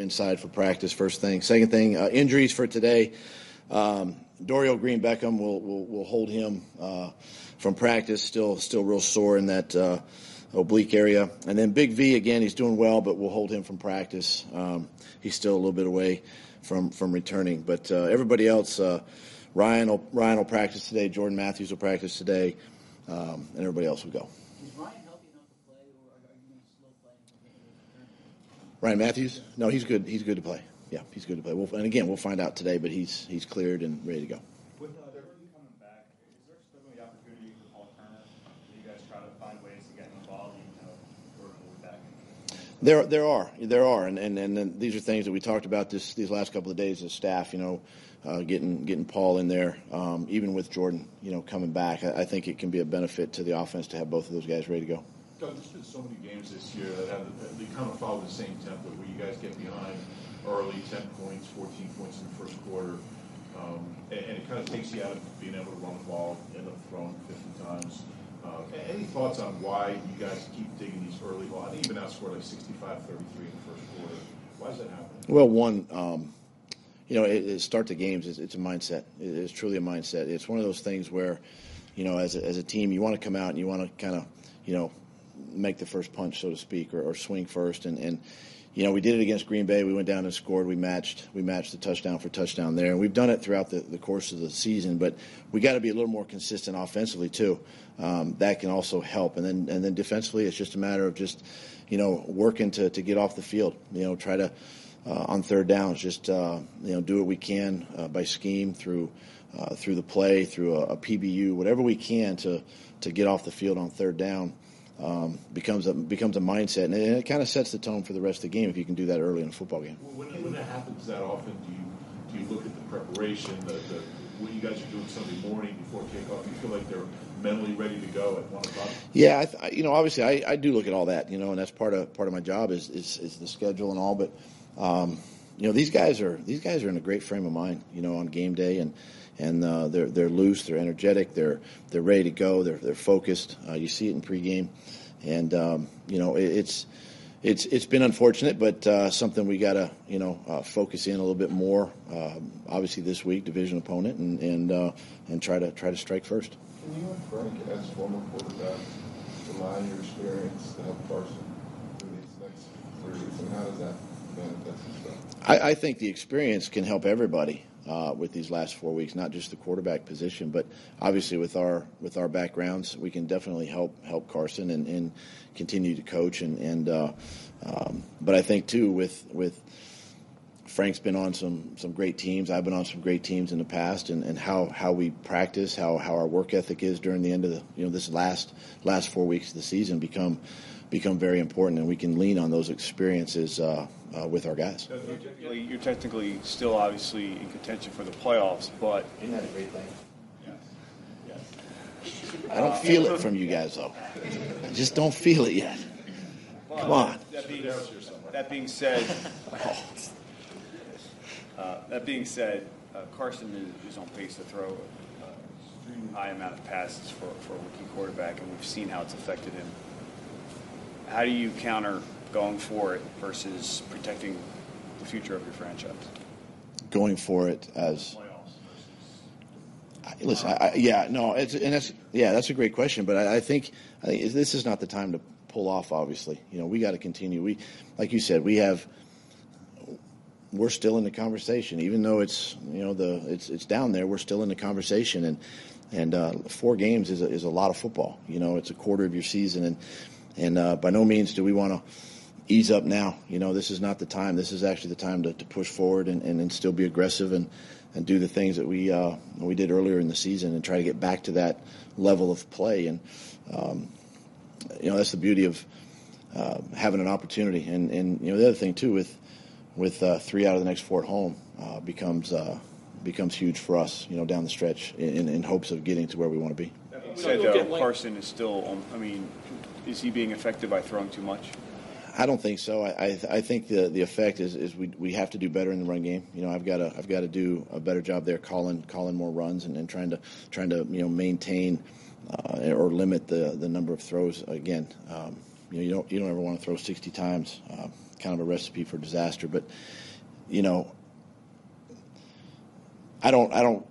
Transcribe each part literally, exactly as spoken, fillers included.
inside for practice. First thing. Second thing, uh, injuries for today. Um, Dorial Green Beckham will will will hold him uh, from practice. Still still real sore in that uh, oblique area. And then Big V again, he's doing well, but we'll hold him from practice. Um, he's still a little bit away from from returning. But uh, everybody else, uh, Ryan will Ryan will practice today. Jordan Matthews will practice today, um, and everybody else will go. Is Ryan healthy enough to play, or are you going to slow play? Ryan Matthews? No, he's good. He's good to play. Yeah, he's good to play. We'll, and again, we'll find out today, but he's he's cleared and ready to go. With uh, Derby coming back, is there still the opportunity for Paul Turner? Do you guys try to find ways to get him involved, even though Jordan will be back? There, there are, there are, and and and then these are things that we talked about this these last couple of days as staff. You know, uh, getting getting Paul in there, um, even with Jordan, you know, coming back. I, I think it can be a benefit to the offense to have both of those guys ready to go. Doug, there's been so many games this year that have they kind of follow the same template where you guys get behind early, ten points, fourteen points in the first quarter, um, and, and it kind of takes you out of being able to run the ball, end up throwing fifty times. Uh, any thoughts on why you guys keep digging these early balls? I think you've been outscored like sixty-five thirty-three in the first quarter. Why is that happening? Well, one, um, you know, it, it start the games. It's, it's a mindset. It, it's truly a mindset. It's one of those things where, you know, as a, as a team, you want to come out and you want to kind of, you know, make the first punch, so to speak, or, or swing first. And, and, you know, we did it against Green Bay. We went down and scored. We matched we matched the touchdown for touchdown there. And we've done it throughout the, the course of the season. But we got to be a little more consistent offensively, too. Um, that can also help. And then and then defensively, it's just a matter of just, you know, working to, to get off the field. You know, try to, uh, on third downs, just, uh, you know, do what we can uh, by scheme, through uh, through the play, through a, a P B U, whatever we can to, to get off the field on third down. Um, becomes a becomes a mindset, and it, it kind of sets the tone for the rest of the game if you can do that early in a football game. When, when that happens that often, do you do you look at the preparation, the, the what you guys are doing Sunday morning before kickoff? Do you feel like they're mentally ready to go at one o'clock? Yeah, I th- you know, obviously, I, I do look at all that, you know, and that's part of part of my job is is, is the schedule and all. But um, you know, these guys are these guys are in a great frame of mind, you know, on game day, and. And uh, they're they're loose, they're energetic, they're they're ready to go, they're they're focused. Uh, you see it in pregame, and um, you know it, it's it's it's been unfortunate, but uh, something we gotta you know uh, focus in a little bit more. Um, obviously, this week, division opponent, and and uh, and try to try to strike first. Can you and Frank, as former quarterbacks, rely on your experience to help Carson through these next three weeks, and how does that manifest itself? I, I think the experience can help everybody. Uh, with these last four weeks, not just the quarterback position, but obviously with our with our backgrounds, we can definitely help help Carson and, and continue to coach. And, and uh, um, but I think too with with Frank's been on some some great teams. I've been on some great teams in the past, and, and how, how we practice, how, how our work ethic is during the end of the you know this last last four weeks of the season become become very important, and we can lean on those experiences uh, uh, with our guys. You're technically, you're technically still obviously in contention for the playoffs, but isn't that a great thing? Yes. Yes. I don't feel it from you guys though. I just don't feel it yet. Come on. That being, that being said, uh, that being said, uh, Carson is, is on pace to throw an extremely high amount of passes for, for a rookie quarterback, and we've seen how it's affected him. How do you counter going for it versus protecting the future of your franchise? Going for it as I, listen, I, I, yeah, no, it's and that's yeah, that's a great question. But I, I think I think this is not the time to pull off. Obviously, you know, we got to continue. We, like you said, we have. We're still in the conversation, even though it's you know the it's it's down there. We're still in the conversation, and and uh, four games is a, is a lot of football. You know, it's a quarter of your season, and. And uh, by no means do we want to ease up now. You know, this is not the time. This is actually the time to, to push forward and, and, and still be aggressive and, and do the things that we uh, we did earlier in the season and try to get back to that level of play. And, um, you know, that's the beauty of uh, having an opportunity. And, and, you know, the other thing, too, with with uh, three out of the next four at home uh, becomes uh, becomes huge for us, you know, down the stretch in, in hopes of getting to where we want to be. That being said, though, Carson is still, um, I mean, is he being affected by throwing too much? I don't think so. I I, I think the, the effect is, is we we have to do better in the run game. You know, I've got to I've got to do a better job there, calling calling more runs and, and trying to trying to you know maintain uh, or limit the, the number of throws. Again, um, you know you don't you don't ever want to throw sixty times. Uh, kind of a recipe for disaster. But you know, I don't, I don't,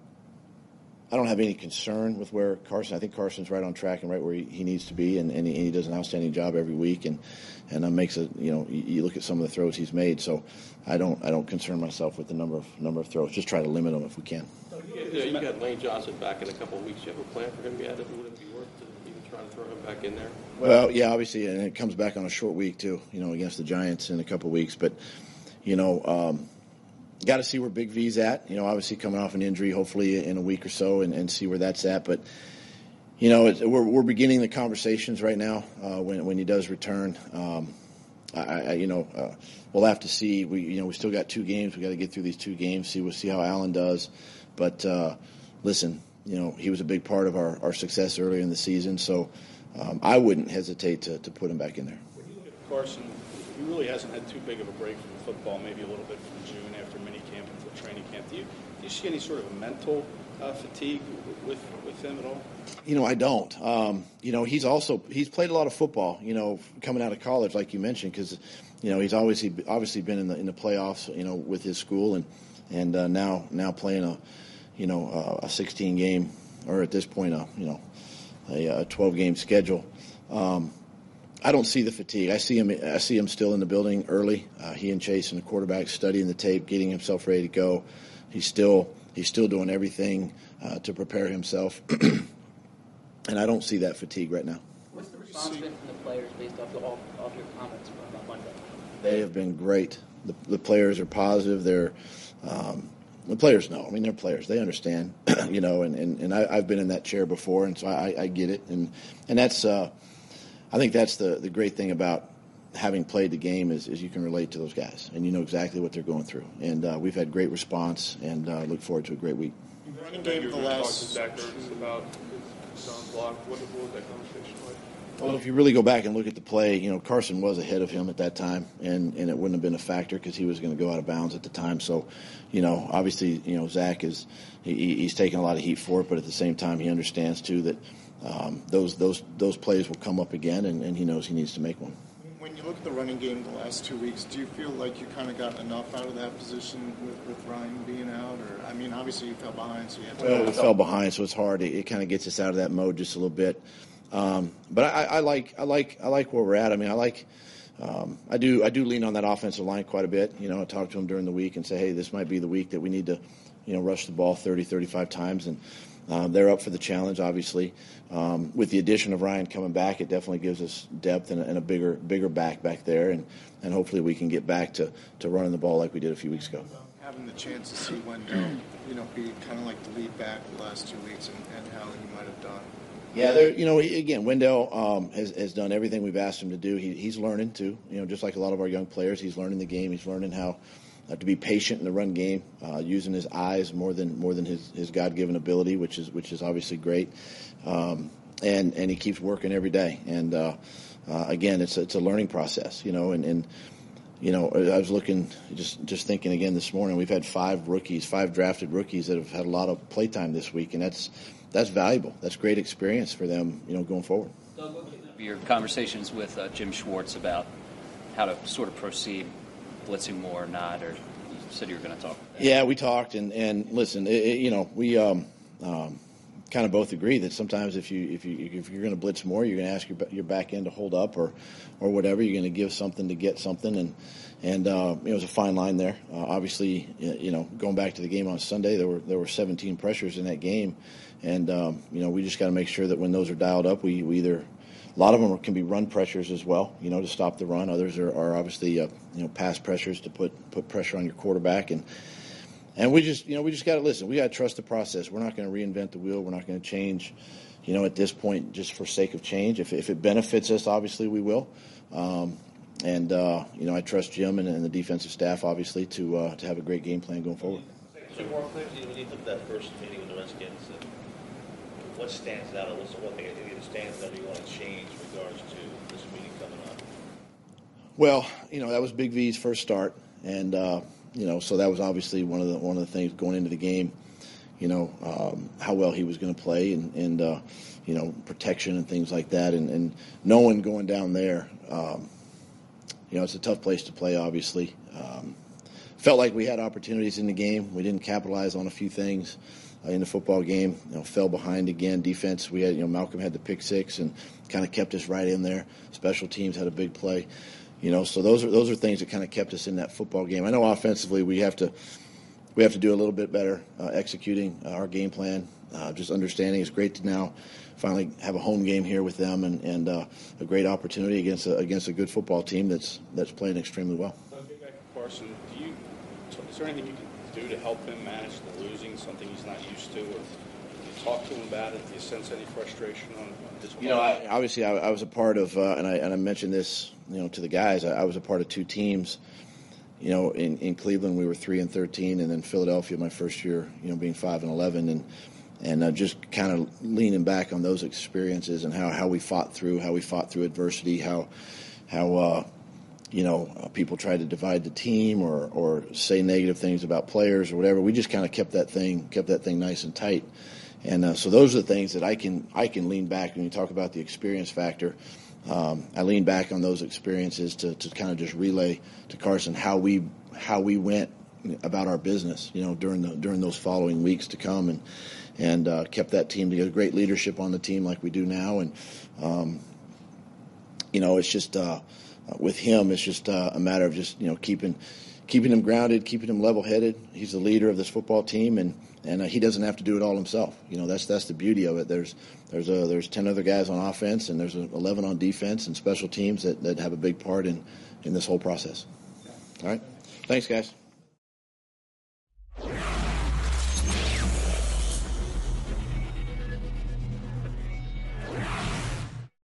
I don't have any concern with where Carson. I think Carson's right on track and right where he, he needs to be, and, and, he, and he does an outstanding job every week, and and uh, makes a you know you, you look at some of the throws he's made. So I don't, I don't concern myself with the number of number of throws. Just try to limit them if we can. Yeah, you got Lane Johnson back in a couple of weeks. You have a plan for him yet? Would it be worth to even trying to throw him back in there? Well, yeah, obviously, and it comes back on a short week too. You know, against the Giants in a couple of weeks, but you know. Um, Got to see where Big V's at. You know, obviously coming off an injury, hopefully in a week or so, and, and see where that's at. But you know, it's, we're we're beginning the conversations right now uh, when when he does return. Um, I, I you know uh, we'll have to see. We you know we still got two games. We got to get through these two games. See we'll see how Allen does. But uh, listen, you know he was a big part of our, our success earlier in the season. So um, I wouldn't hesitate to, to put him back in there. When you look at Carson, he really hasn't had too big of a break from football. Maybe a little bit from June after minicamp until training camp. Do you do you see any sort of mental uh, fatigue with with him at all? You know, I don't. Um, you know, he's also he's played a lot of football. You know, coming out of college, like you mentioned, because you know he's always obviously been in the in the playoffs. You know, with his school, and and uh, now now playing a you know a sixteen game or at this point a you know a twelve game schedule. Um, I don't see the fatigue. I see him. I see him still in the building early. Uh, he and Chase and the quarterback studying the tape, getting himself ready to go. He's still he's still doing everything uh, to prepare himself, and I don't see that fatigue right now. What's the response been from the players based off, the, off, off your comments from uh, Monday? They have been great. The, the players are positive. They're um, the players know. I mean, they're players. They understand, you know. And, and, and I, I've been in that chair before, and so I, I get it. And and that's. Uh, I think that's the, the great thing about having played the game is, is you can relate to those guys, and you know exactly what they're going through. And uh, we've had great response, and uh, look forward to a great week. Running game the last. Zach Ertz about his block. What, what was that conversation like? Well, if you really go back and look at the play, you know, Carson was ahead of him at that time, and, and it wouldn't have been a factor because he was going to go out of bounds at the time. So, you know, obviously, you know, Zach is he, he's taking a lot of heat for it, but at the same time, he understands too that um, those those those plays will come up again, and, and he knows he needs to make one. When you look at the running game the last two weeks, do you feel like you kind of got enough out of that position with, with Ryan being out? Or I mean, obviously you fell behind, so you had to. Well, we fell behind, so it's hard. It, it kind of gets us out of that mode just a little bit. Um, but I, I like I like I like where we're at. I mean, I like um, I do I do lean on that offensive line quite a bit. You know, I talk to them during the week and say, hey, this might be the week that we need to, you know, rush the ball thirty, thirty-five times, and uh, they're up for the challenge. Obviously, um, with the addition of Ryan coming back, it definitely gives us depth and a, and a bigger bigger back back there, and, and hopefully we can get back to, to running the ball like we did a few weeks ago. Having the chance to see Wendell, you know, be kind of like the lead back the last two weeks, and, and how he might have done. Yeah, there. You know, again, Wendell um, has has done everything we've asked him to do. He, he's learning too. You know, just like a lot of our young players, he's learning the game. He's learning how uh, to be patient in the run game, uh, using his eyes more than more than his, his God-given ability, which is which is obviously great. Um, and and he keeps working every day. And uh, uh, again, it's it's a learning process. You know, and, and you know, I was looking, just just thinking again this morning. We've had five rookies, five drafted rookies that have had a lot of playtime this week, and that's. That's valuable. That's great experience for them, you know, going forward. Your conversations with uh, Jim Schwartz about how to sort of proceed, blitzing more or not, or you said you were going to talk. Yeah, we talked, and, and listen, it, it, you know, we um, um, kind of both agree that sometimes if you if you if you're going to blitz more, you're going to ask your your back end to hold up or or whatever. You're going to give something to get something, and and uh, you know, it was a fine line there. Uh, obviously, you know, going back to the game on Sunday, there were there were seventeen pressures in that game. And, um, you know, we just got to make sure that when those are dialed up, we, we either – a lot of them can be run pressures as well, you know, to stop the run. Others are, are obviously, uh, you know, pass pressures to put, put pressure on your quarterback. And and we just, you know, we just got to listen. We got to trust the process. We're not going to reinvent the wheel. We're not going to change, you know, at this point just for sake of change. If, if it benefits us, obviously we will. Um, and, uh, you know, I trust Jim and, and the defensive staff, obviously, to uh, to have a great game plan going forward. Two more things. When you look at that first meeting with the Redskins, what stands out, or what's the one thing that stands out you want to change in regards to this meeting coming up? Well, you know, that was Big V's first start, and uh, you know, so that was obviously one of the one of the things going into the game. You know, um, how well he was going to play, and and uh, you know, protection and things like that, and, and no one going down there. Um, you know, it's a tough place to play, obviously. Um, felt like we had opportunities in the game. We didn't capitalize on a few things uh, in the football game. You know, fell behind again. Defense, we had, you know, Malcolm had the pick six and kind of kept us right in there. Special teams had a big play. You know, so those are those are things that kind of kept us in that football game. I know offensively we have to we have to do a little bit better uh, executing uh, our game plan. Uh, just understanding. It's great to now finally have a home game here with them, and, and uh, a great opportunity against a, against a good football team that's that's playing extremely well. I'll get back to Carson. Do you, is there anything you can do to help him manage the losing, something he's not used to? Or do you talk to him about it? Do you sense any frustration on, on his part? You know, I, obviously I, I was a part of, uh, and I and I mentioned this, you know, to the guys. I, I was a part of two teams. You know, in, in Cleveland we were three and thirteen, and then Philadelphia my first year, you know, being five and eleven, and and uh, just kind of leaning back on those experiences and how, how we fought through, how we fought through adversity, how how uh, you know uh, people tried to divide the team or or say negative things about players or whatever. We just kind of kept that thing kept that thing nice and tight, and uh, so those are the things that I can I can lean back when you talk about the experience factor. Um, I lean back on those experiences to, to kind of just relay to Carson how we how we went about our business, you know, during the during those following weeks to come, and and uh, kept that team together. Great leadership on the team like we do now, and um, you know, it's just uh, with him, it's just uh, a matter of just you know keeping keeping him grounded, keeping him level-headed. He's the leader of this football team, and and uh, he doesn't have to do it all himself. You know, that's that's the beauty of it. There's there's a, there's ten other guys on offense, and there's eleven on defense and special teams that, that have a big part in in this whole process. All right, thanks, guys.